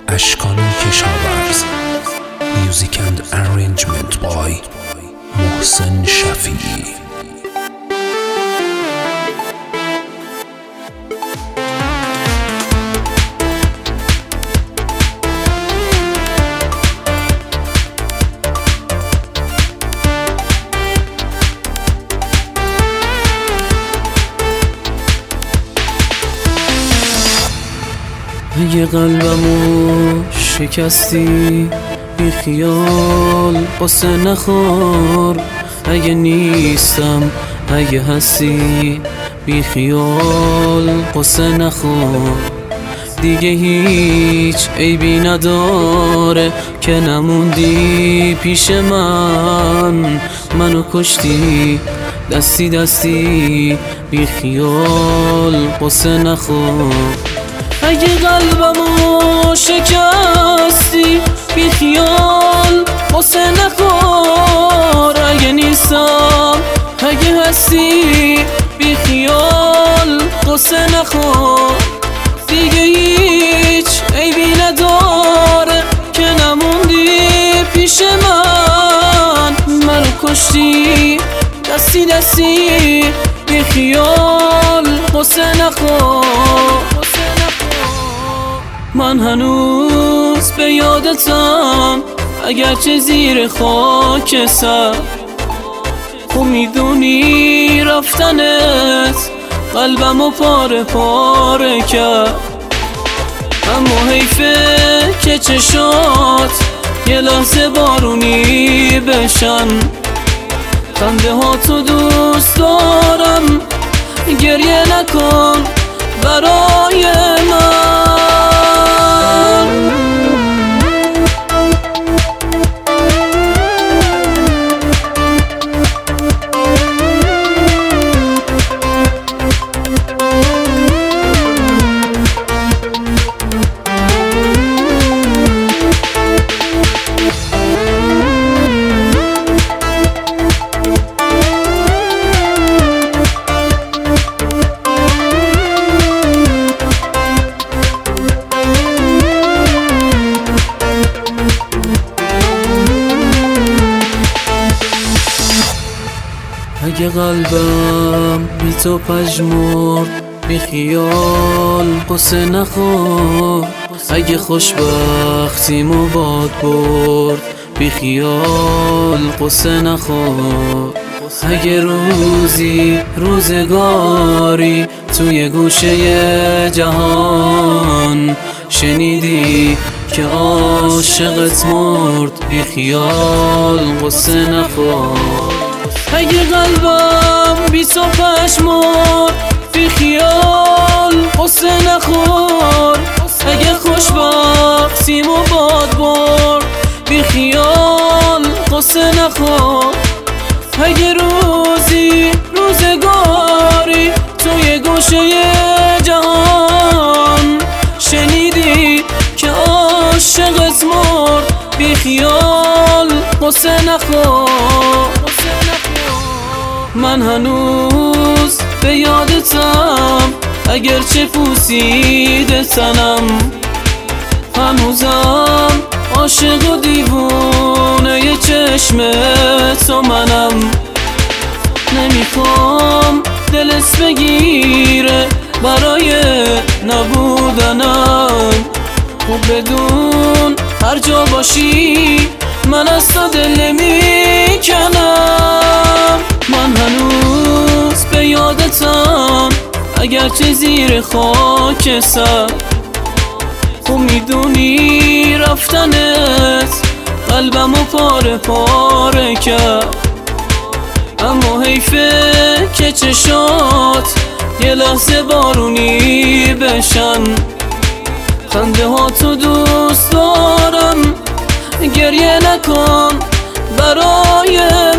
اشکان کشاورز. Music and arrangement by محسن شفیعی. اگه قلبمو شکستی بی خیال قصه نخور، اگه نیستم اگه هستی بی خیال قصه نخور. دیگه هیچ عیبی نداره که نموندی پیش منو کشتی دستی دستی بی خیال قصه نخور. اگه قلبمو شکستی بی خیال قصه نخور، اگه نیستم اگه هستی بی خیال قصه نخور. دیگه هیچ عیبی نداره که نموندی پیش منو کشتی دستی دستی بی خیال قصه نخور. من هنوز به یادتم اگرچه زیر خاک سر، خب میدونی رفتنت قلبمو پاره پاره کرد. اما حیفه که چشات یه لحظه بارونی بشن. خنده ها تو دوست دارم، گریه نکن برای من. اگه قلبم بی تو پژمرد بی خیال قصه نخور. اگه خوشبختیمو باد برد بی خیال قصه نخور. اگه روزگاری توی گوشه جهان شنیدی که عاشقت مرد بی خیال قصه نخور. اگه قلبم بی تو پژمرد بی خیال قصه نخور. اگه خوشبختیمو باد برد بی خیال قصه نخور. اگه روزگاری توی گوشه جهان شنیدی که عاشقت مرد بی خیال قصه نخور. من هنوز به یادتم اگرچه پوسیده تنم، هنوزم عاشق و دیوونه ی چشم تو منم. نمیخوام دلت بگیره برای نبودنم، خب بدون هر جا باشی من از تو دل نمیکنم. من هنوز به یادتم اگرچه زیر خاک سر، خب میدونی رفتنت قلبمو پاره پاره کرد. اما حیفه که چشات یه لحظه بارونی بشن. خنده ها تو دوست دارم، گریه نکن برای